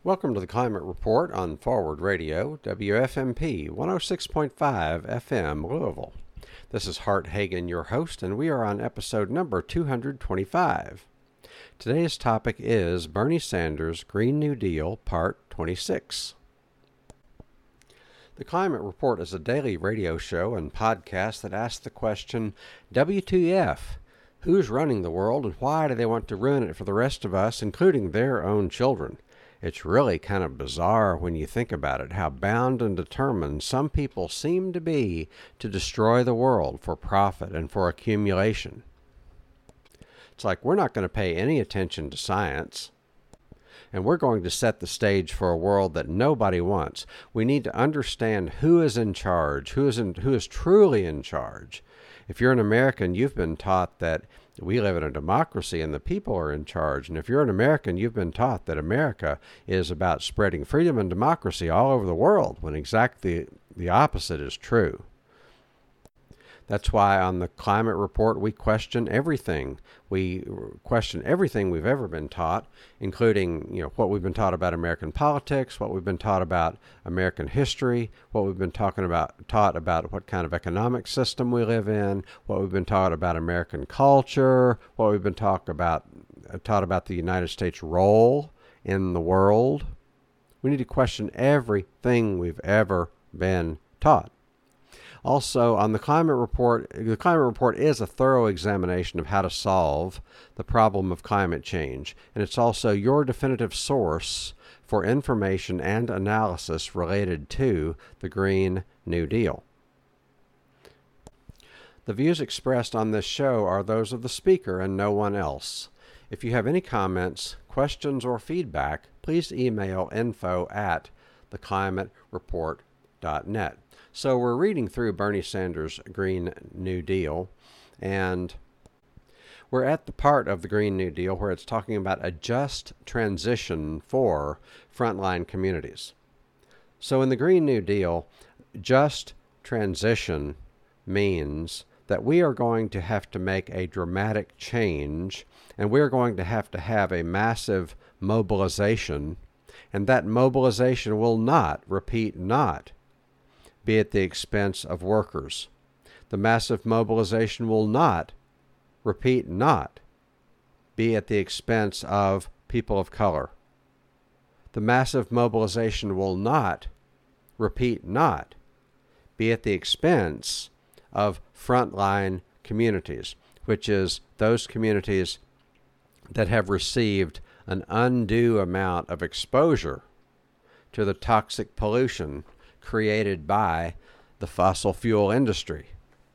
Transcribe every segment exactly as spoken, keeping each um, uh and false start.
Welcome to the Climate Report on Forward Radio, W F M P one oh six point five F M, Louisville. This is Hart Hagen, your host, and we are on episode number two hundred twenty-five. Today's topic is Bernie Sanders' Green New Deal, Part twenty-six. The Climate Report is a daily radio show and podcast that asks the question, W T F? Who's running the world and why do they want to ruin it for the rest of us, including their own children? It's really kind of bizarre when you think about it, how bound and determined some people seem to be to destroy the world for profit and for accumulation. It's like we're not going to pay any attention to science, and we're going to set the stage for a world that nobody wants. We need to understand who is in charge, who is in, who is truly in charge. If you're an American, you've been taught that we live in a democracy and the people are in charge. And if you're an American, you've been taught that America is about spreading freedom and democracy all over the world, when exactly the opposite is true. That's why on the Climate Report we question everything. We question everything we've ever been taught, including, you know, what we've been taught about American politics, what we've been taught about American history, what we've been talking about taught about what kind of economic system we live in, what we've been taught about American culture, what we've been taught about taught about the United States' role in the world. We need to question everything we've ever been taught. Also, on the Climate Report, the Climate Report is a thorough examination of how to solve the problem of climate change, and it's also your definitive source for information and analysis related to the Green New Deal. The views expressed on this show are those of the speaker and no one else. If you have any comments, questions, or feedback, please email info at the climate report dot net. So we're reading through Bernie Sanders' Green New Deal, and we're at the part of the Green New Deal where it's talking about a just transition for frontline communities. So in the Green New Deal, just transition means that we are going to have to make a dramatic change, and we're going to have to have a massive mobilization, and that mobilization will not, repeat, not, be at the expense of workers. The massive mobilization will not, repeat, not, be at the expense of people of color. The massive mobilization will not, repeat, not, be at the expense of frontline communities, which is those communities that have received an undue amount of exposure to the toxic pollution created by the fossil fuel industry.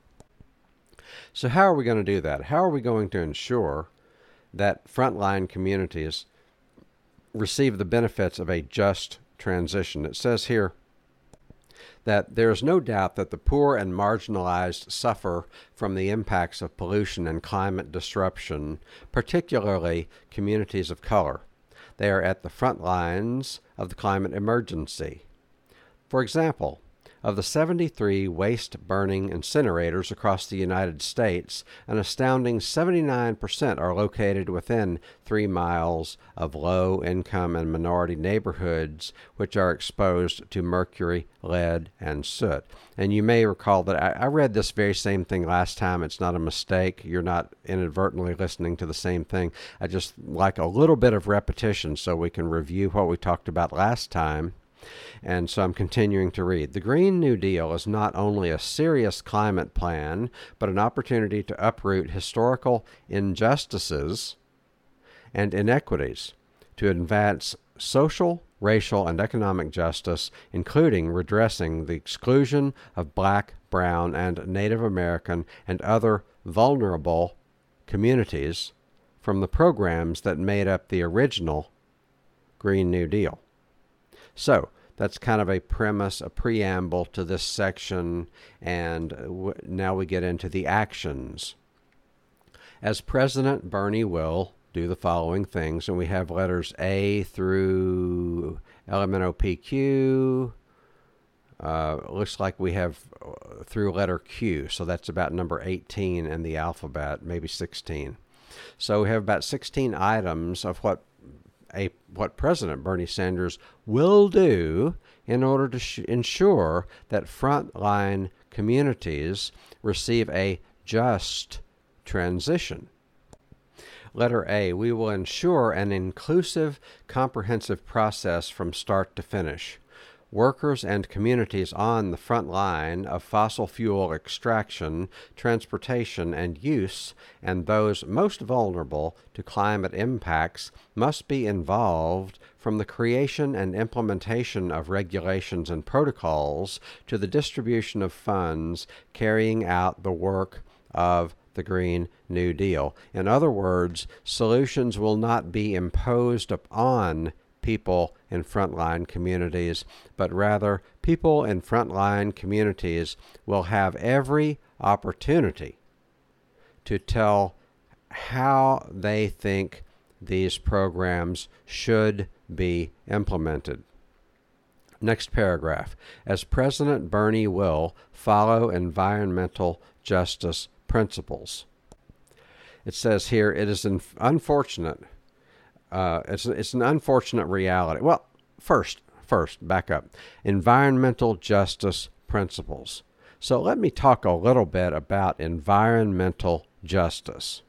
So how are we going to do that? How are we going to ensure that frontline communities receive the benefits of a just transition? It says here that there is no doubt that the poor and marginalized suffer from the impacts of pollution and climate disruption, particularly communities of color. They are at the front lines of the climate emergency. For example, of the seventy-three waste-burning incinerators across the United States, an astounding seventy-nine percent are located within three miles of low-income and minority neighborhoods, which are exposed to mercury, lead, and soot. And you may recall that I, I read this very same thing last time. It's not a mistake. You're not inadvertently listening to the same thing. I just like a little bit of repetition so we can review what we talked about last time. And so I'm continuing to read. The Green New Deal is not only a serious climate plan, but an opportunity to uproot historical injustices and inequities, to advance social, racial, and economic justice, including redressing the exclusion of Black, Brown, and Native American and other vulnerable communities from the programs that made up the original Green New Deal. So that's kind of a premise, a preamble to this section, and w- now we get into the actions. As President, Bernie will do the following things, and we have letters A through L M N O P Q. Uh, looks like we have uh, through letter Q, so that's about number eighteen in the alphabet, maybe sixteen. So we have about sixteen items of what a what President Bernie Sanders will do in order to sh- ensure that frontline communities receive a just transition. Letter A, we will ensure an inclusive, comprehensive process from start to finish. Workers and communities on the front line of fossil fuel extraction, transportation, and use, and those most vulnerable to climate impacts, must be involved from the creation and implementation of regulations and protocols to the distribution of funds carrying out the work of the Green New Deal. In other words, solutions will not be imposed upon people in frontline communities, but rather people in frontline communities will have every opportunity to tell how they think these programs should be implemented. Next paragraph. As President Bernie will follow environmental justice principles. It says here, it is an unfortunate Uh, it's it's an unfortunate reality. Well, first, first, back up. Environmental justice principles. So let me talk a little bit about environmental justice.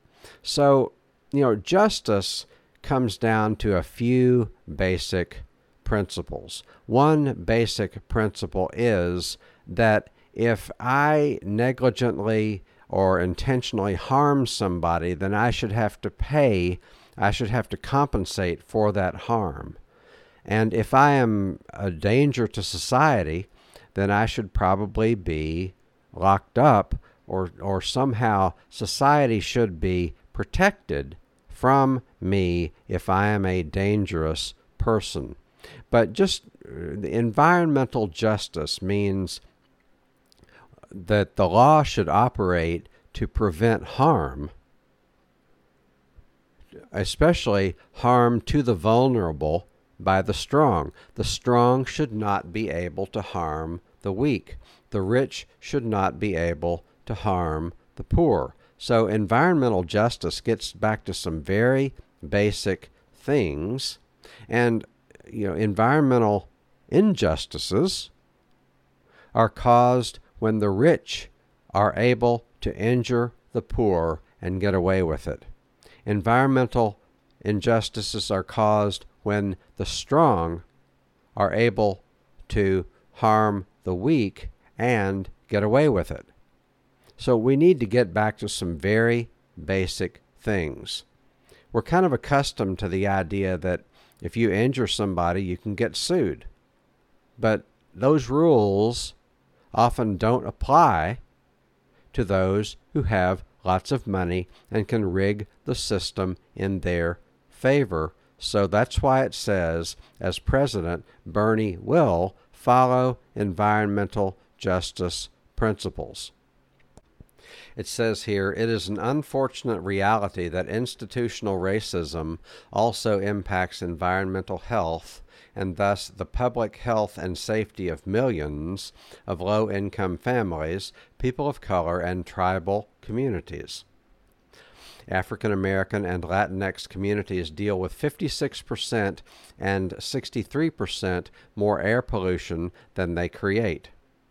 So, you know, justice comes down to a few basic principles. One basic principle is that if I negligently or intentionally harm somebody, then I should have to pay I should have to compensate for that harm. And if I am a danger to society, then I should probably be locked up, or, or somehow society should be protected from me if I am a dangerous person. But just uh, the environmental justice means that the law should operate to prevent harm, especially harm to the vulnerable by the strong. The strong should not be able to harm the weak. The rich should not be able to harm the poor. So environmental justice gets back to some very basic things. And, you know, environmental injustices are caused when the rich are able to injure the poor and get away with it. Environmental injustices are caused when the strong are able to harm the weak and get away with it. So we need to get back to some very basic things. We're kind of accustomed to the idea that if you injure somebody, you can get sued. But those rules often don't apply to those who have lots of money and can rig the system in their favor. So that's why it says, as president, Bernie will follow environmental justice principles. It says here, it is an unfortunate reality that institutional racism also impacts environmental health and thus the public health and safety of millions of low-income families, people of color, and tribal communities. African American and Latinx communities deal with fifty-six percent and sixty-three percent more air pollution than they create.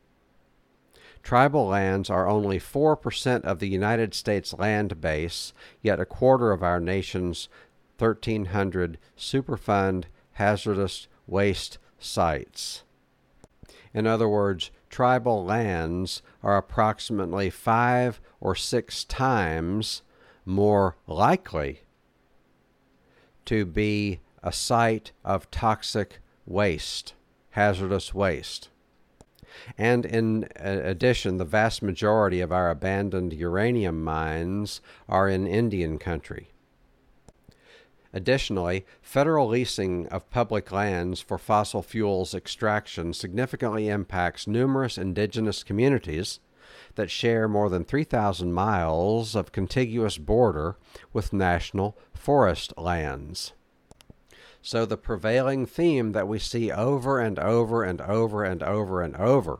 Tribal lands are only four percent of the United States land base, yet a quarter of our nation's thirteen hundred Superfund hazardous waste sites. In other words, tribal lands are approximately five or six times more likely to be a site of toxic waste, hazardous waste. And in addition, the vast majority of our abandoned uranium mines are in Indian country. Additionally, federal leasing of public lands for fossil fuels extraction significantly impacts numerous indigenous communities that share more than three thousand miles of contiguous border with national forest lands. So the prevailing theme that we see over and over and over and over and over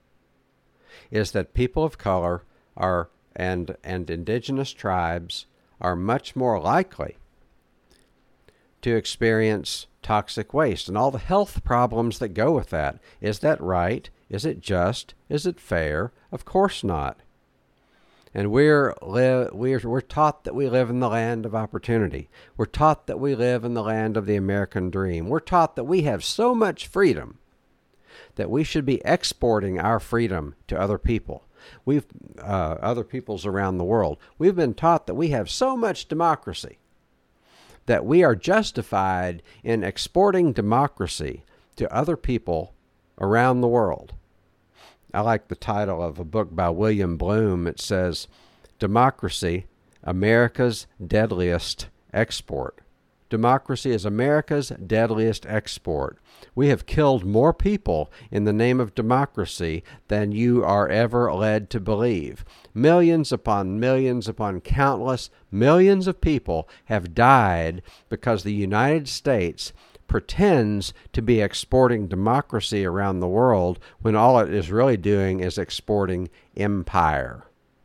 is that people of color are and, and indigenous tribes are much more likely to experience toxic waste and all the health problems that go with that. Is that right? Is it just? Is it fair? Of course not. And we're, li- we're, we're taught that we live in the land of opportunity. We're taught that we live in the land of the American dream. We're taught that we have so much freedom that we should be exporting our freedom to other people. We've uh, other peoples around the world. We've been taught that we have so much democracy that we are justified in exporting democracy to other people around the world. I like the title of a book by William Bloom. It says, Democracy, America's Deadliest Export. Democracy is America's deadliest export. We have killed more people in the name of democracy than you are ever led to believe. Millions upon millions upon countless millions of people have died because the United States pretends to be exporting democracy around the world when all it is really doing is exporting empire.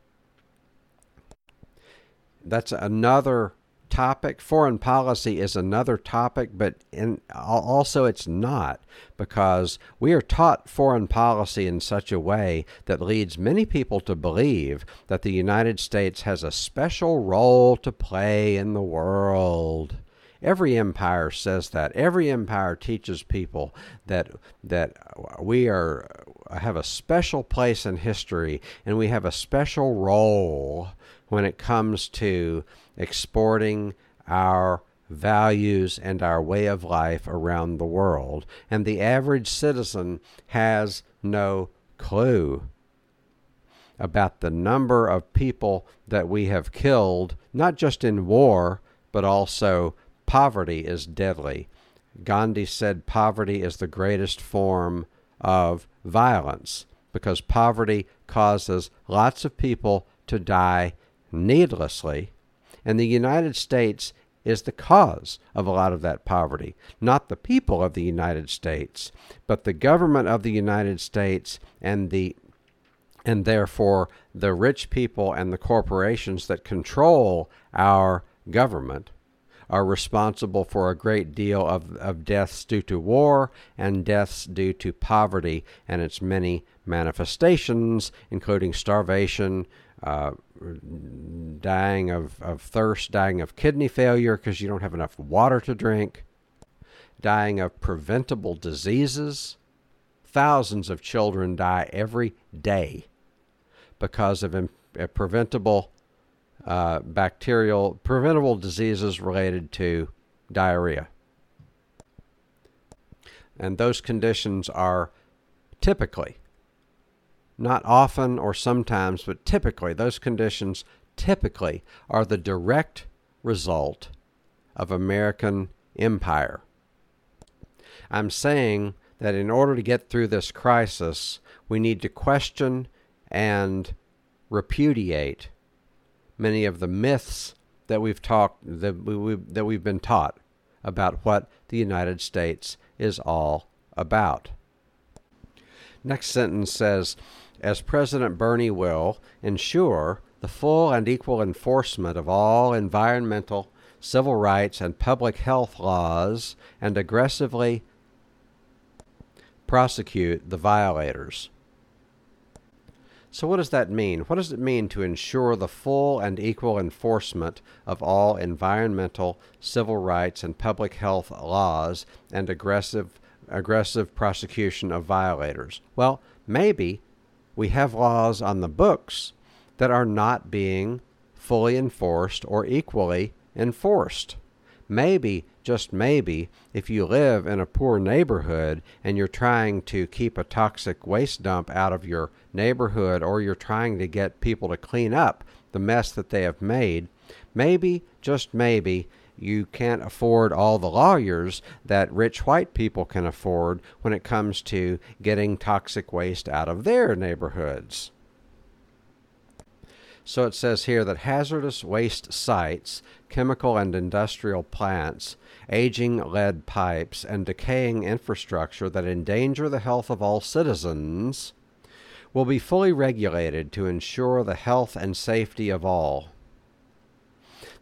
That's another topic. Foreign policy is another topic, but in, also it's not, because we are taught foreign policy in such a way that leads many people to believe that the United States has a special role to play in the world. Every empire says that. Every empire teaches people that that we are have a special place in history and we have a special role when it comes to exporting our values and our way of life around the world. And the average citizen has no clue about the number of people that we have killed, not just in war, but also poverty is deadly. Gandhi said poverty is the greatest form of violence because poverty causes lots of people to die needlessly, and the United States is the cause of a lot of that poverty. Not the people of the United States, but the government of the United States and the and therefore the rich people and the corporations that control our government are responsible for a great deal of, of deaths due to war and deaths due to poverty and its many manifestations, including starvation, uh, dying of, of thirst, dying of kidney failure because you don't have enough water to drink, dying of preventable diseases. Thousands of children die every day because of imp- preventable Uh, bacterial, preventable diseases related to diarrhea. And those conditions are typically, not often or sometimes, but typically, those conditions typically are the direct result of American empire. I'm saying that in order to get through this crisis, we need to question and repudiate many of the myths that we've talked that we, we that we've been taught about what the United States is all about. Next sentence says, as President Bernie will ensure the full and equal enforcement of all environmental, civil rights, and public health laws and aggressively prosecute the violators. So what does that mean? What does it mean to ensure the full and equal enforcement of all environmental, civil rights, and public health laws and aggressive aggressive prosecution of violators? Well, maybe we have laws on the books that are not being fully enforced or equally enforced. Maybe, just maybe, if you live in a poor neighborhood and you're trying to keep a toxic waste dump out of your neighborhood, or you're trying to get people to clean up the mess that they have made, maybe, just maybe, you can't afford all the lawyers that rich white people can afford when it comes to getting toxic waste out of their neighborhoods. So it says here that hazardous waste sites, chemical and industrial plants, aging lead pipes, and decaying infrastructure that endanger the health of all citizens will be fully regulated to ensure the health and safety of all.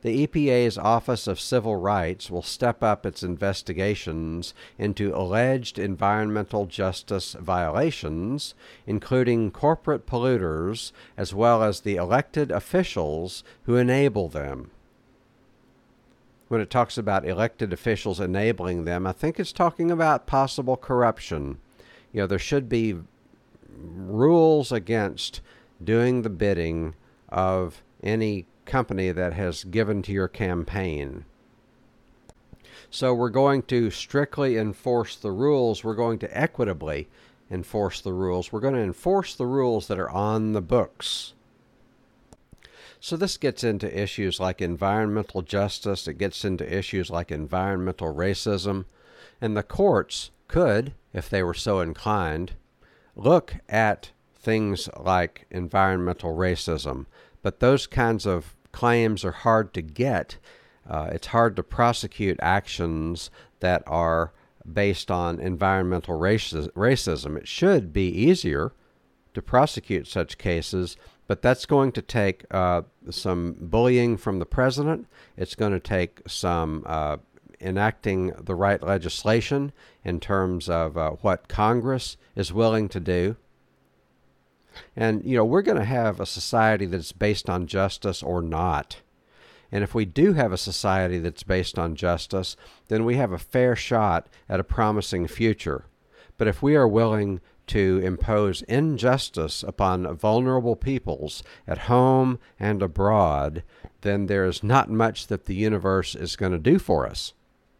The E P A's Office of Civil Rights will step up its investigations into alleged environmental justice violations, including corporate polluters, as well as the elected officials who enable them. When it talks about elected officials enabling them, I think it's talking about possible corruption. You know, there should be rules against doing the bidding of any company that has given to your campaign. So we're going to strictly enforce the rules. We're going to equitably enforce the rules. We're going to enforce the rules that are on the books. So this gets into issues like environmental justice. It gets into issues like environmental racism. And the courts could, if they were so inclined, look at things like environmental racism. But those kinds of claims are hard to get. Uh, it's hard to prosecute actions that are based on environmental raci- racism. It should be easier to prosecute such cases, but that's going to take uh, some bullying from the president. It's going to take some uh, enacting the right legislation in terms of uh, what Congress is willing to do. And, you know, we're going to have a society that's based on justice or not. And if we do have a society that's based on justice, then we have a fair shot at a promising future. But if we are willing to impose injustice upon vulnerable peoples at home and abroad, then there is not much that the universe is going to do for us.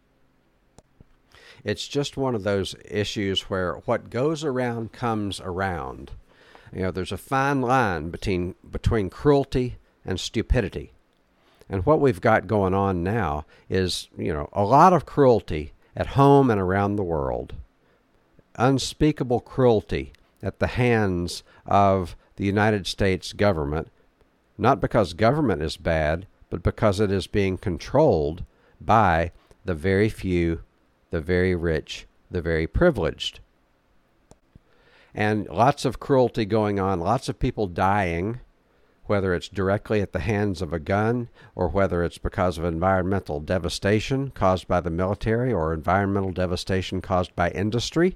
It's just one of those issues where what goes around comes around. You know, there's a fine line between between cruelty and stupidity. And what we've got going on now is, you know, a lot of cruelty at home and around the world. Unspeakable cruelty at the hands of the United States government, not because government is bad, but because it is being controlled by the very few, the very rich, the very privileged. And lots of cruelty going on, lots of people dying, whether it's directly at the hands of a gun or whether it's because of environmental devastation caused by the military or environmental devastation caused by industry,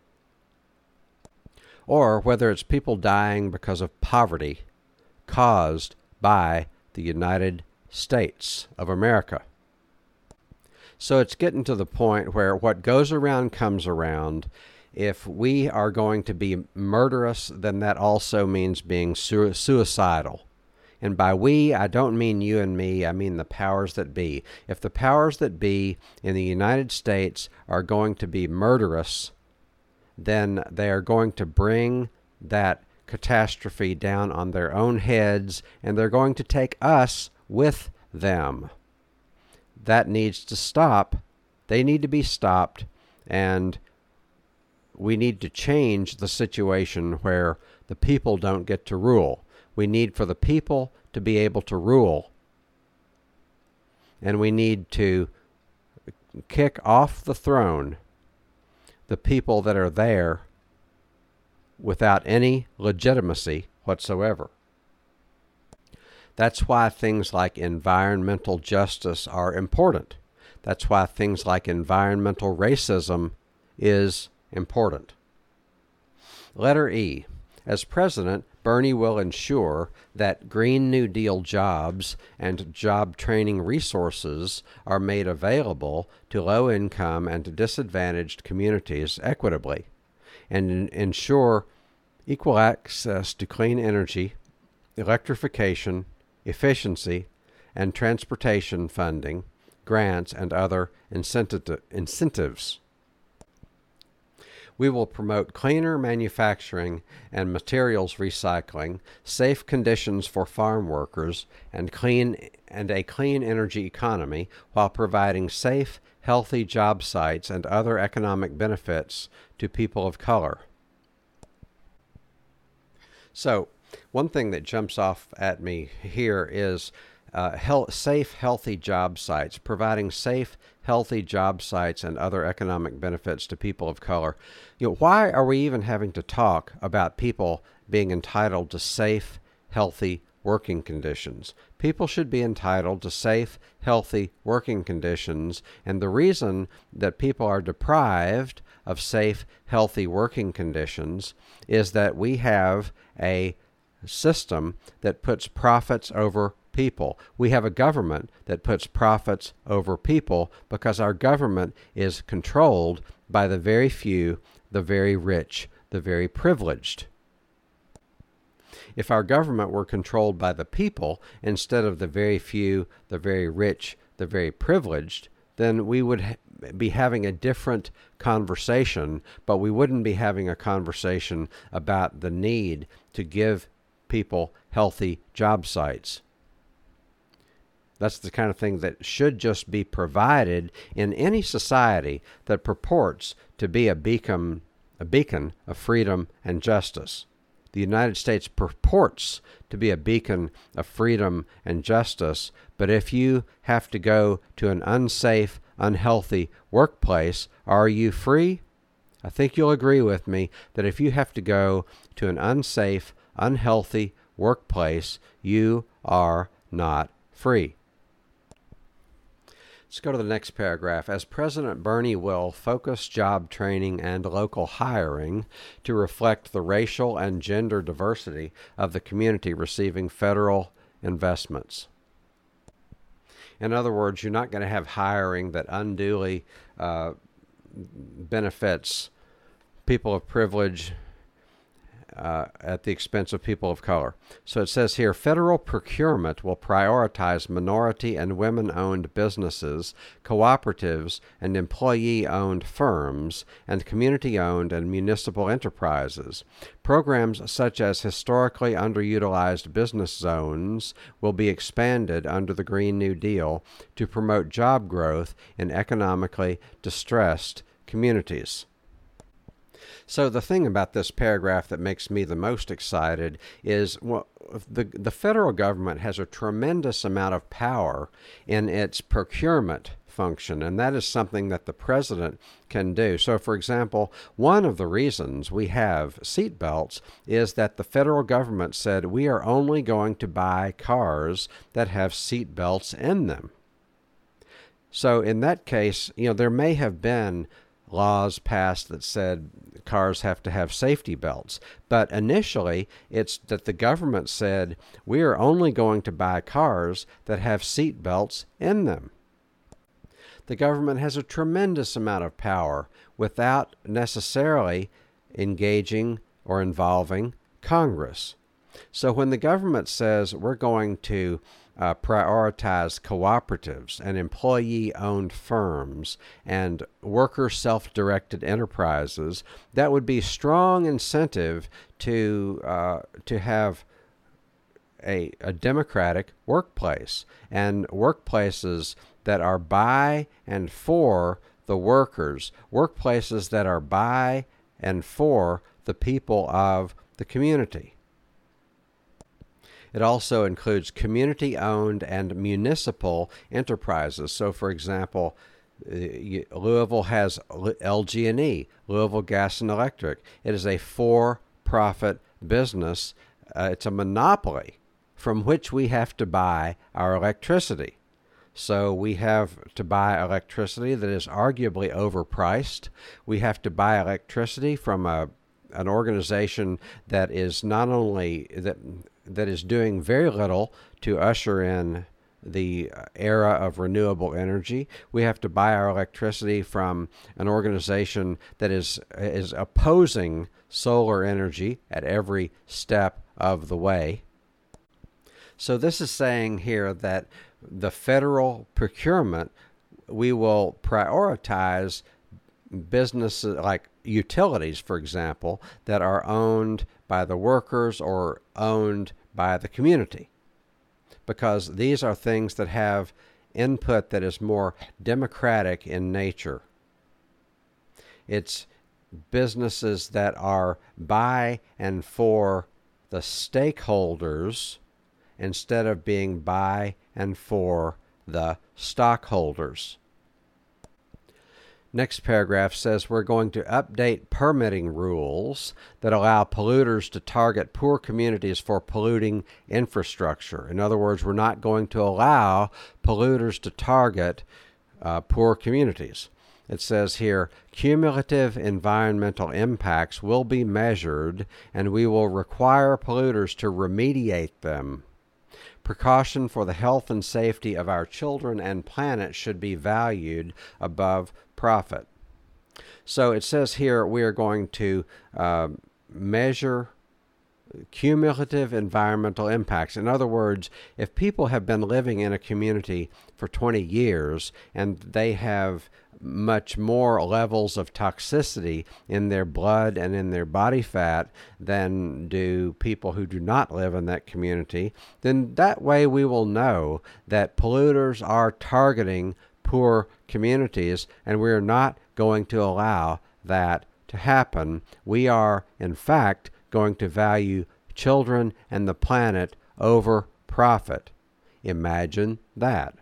or whether it's people dying because of poverty caused by the United States of America. So it's getting to the point where what goes around comes around. If we are going to be murderous, then that also means being su- suicidal. And by we, I don't mean you and me, I mean the powers that be. If the powers that be in the United States are going to be murderous, then they are going to bring that catastrophe down on their own heads, and they're going to take us with them. That needs to stop. They need to be stopped, and we need to change the situation where the people don't get to rule. We need for the people to be able to rule. And we need to kick off the throne the people that are there without any legitimacy whatsoever. That's why things like environmental justice are important. That's why things like environmental racism is important. Letter E. As president, Bernie will ensure that Green New Deal jobs and job training resources are made available to low-income and disadvantaged communities equitably, and ensure equal access to clean energy, electrification, efficiency, and transportation funding, grants, and other incentive- incentives. We will promote cleaner manufacturing and materials recycling, safe conditions for farm workers, and clean and a clean energy economy while providing safe, healthy job sites and other economic benefits to people of color. So, one thing that jumps off at me here is uh, health, safe, healthy job sites, providing safe, healthy job sites and other economic benefits to people of color. You know, why are we even having to talk about people being entitled to safe, healthy working conditions? People should be entitled to safe, healthy working conditions, and the reason that people are deprived of safe, healthy working conditions is that we have a system that puts profits over people. We have a government that puts profits over people because our government is controlled by the very few, the very rich, the very privileged. If our government were controlled by the people instead of the very few, the very rich, the very privileged, then we would ha- be having a different conversation, but we wouldn't be having a conversation about the need to give people healthy job sites. That's the kind of thing that should just be provided in any society that purports to be a beacon, a beacon of freedom and justice. The United States purports to be a beacon of freedom and justice, but if you have to go to an unsafe, unhealthy workplace, are you free? I think you'll agree with me that if you have to go to an unsafe, unhealthy workplace, you are not free. Let's go to the next paragraph. As President Bernie will focus job training and local hiring to reflect the racial and gender diversity of the community receiving federal investments. In other words, you're not going to have hiring that unduly uh, benefits people of privilege Uh, at the expense of people of color. So it says here, federal procurement will prioritize minority and women-owned businesses, cooperatives and employee-owned firms, and community-owned and municipal enterprises. Programs such as historically underutilized business zones will be expanded under the Green New Deal to promote job growth in economically distressed communities. So the thing about this paragraph that makes me the most excited is, well, the the federal government has a tremendous amount of power in its procurement function, and that is something that the president can do. So, for example, one of the reasons we have seat belts is that the federal government said we are only going to buy cars that have seat belts in them. So in that case, you know, there may have been laws passed that said cars have to have safety belts. But initially, it's that the government said, we are only going to buy cars that have seat belts in them. The government has a tremendous amount of power without necessarily engaging or involving Congress. So when the government says we're going to Uh, prioritize cooperatives and employee-owned firms and worker self-directed enterprises, that would be strong incentive to uh, to have a, a democratic workplace, and workplaces that are by and for the workers, workplaces that are by and for the people of the community. It also includes community-owned and municipal enterprises. So, for example, Louisville has L G and E, Louisville Gas and Electric. It is a for-profit business. Uh, it's a monopoly from which we have to buy our electricity. So we have to buy electricity that is arguably overpriced. We have to buy electricity from a an organization that is not only that that is doing very little to usher in the era of renewable energy. We have to buy our electricity from an organization that is is opposing solar energy at every step of the way. So this is saying here that the federal procurement, we will prioritize businesses like utilities, for example, that are owned by the workers or owned by the community, because these are things that have input that is more democratic in nature. It's businesses that are by and for the stakeholders instead of being by and for the stockholders. Next paragraph says we're going to update permitting rules that allow polluters to target poor communities for polluting infrastructure. In other words, we're not going to allow polluters to target uh, poor communities. It says here, cumulative environmental impacts will be measured and we will require polluters to remediate them. Precaution for the health and safety of our children and planet should be valued above profit. So it says here we are going to uh, measure cumulative environmental impacts. In other words, if people have been living in a community for twenty years and they have much more levels of toxicity in their blood and in their body fat than do people who do not live in that community, then that way we will know that polluters are targeting poor communities, and we are not going to allow that to happen. We are, in fact, going to value children and the planet over profit. Imagine that.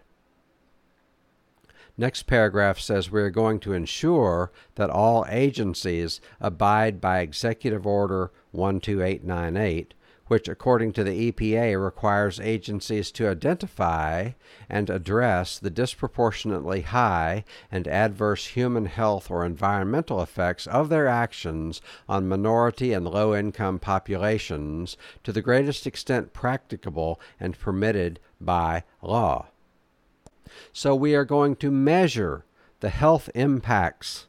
Next paragraph says we are going to ensure that all agencies abide by Executive Order one two eight nine eight, which, according to the E P A, requires agencies to identify and address the disproportionately high and adverse human health or environmental effects of their actions on minority and low-income populations to the greatest extent practicable and permitted by law. So we are going to measure the health impacts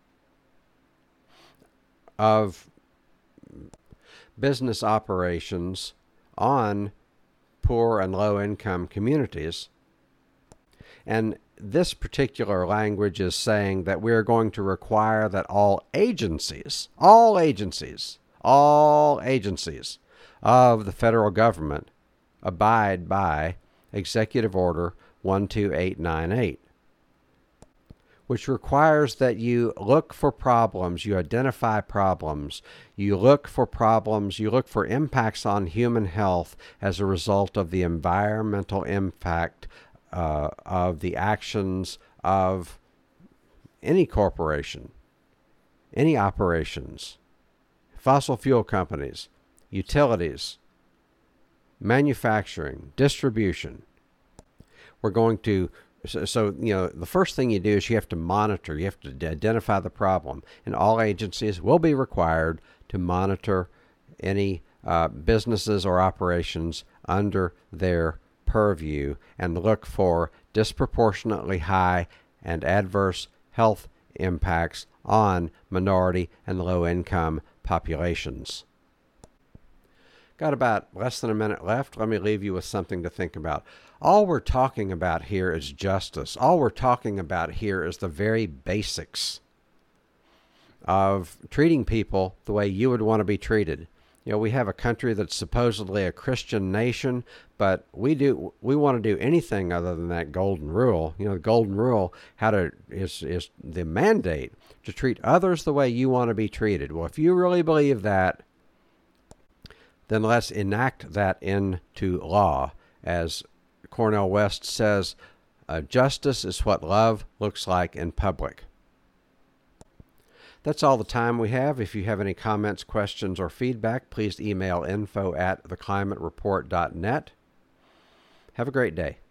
of business operations on poor and low-income communities. And this particular language is saying that we are going to require that all agencies, all agencies, all agencies of the federal government abide by Executive Order one two eight nine eight, which requires that you look for problems, you identify problems, you look for problems, you look for impacts on human health as a result of the environmental impact uh, of the actions of any corporation, any operations, fossil fuel companies, utilities, manufacturing, distribution. We're going to, so, so, you know, the first thing you do is you have to monitor, you have to identify the problem. And all agencies will be required to monitor any uh, businesses or operations under their purview and look for disproportionately high and adverse health impacts on minority and low-income populations. Got about less than a minute left. Let me leave you with something to think about. All we're talking about here is justice. All we're talking about here is the very basics of treating people the way you would want to be treated. You know, we have a country that's supposedly a Christian nation, but we do we want to do anything other than that golden rule. You know, the golden rule how to is is the mandate to treat others the way you want to be treated. Well, if you really believe that, then let's enact that into law. As Cornel West says, uh, justice is what love looks like in public. That's all the time we have. If you have any comments, questions, or feedback, please email info at the climate report dot net. Have a great day.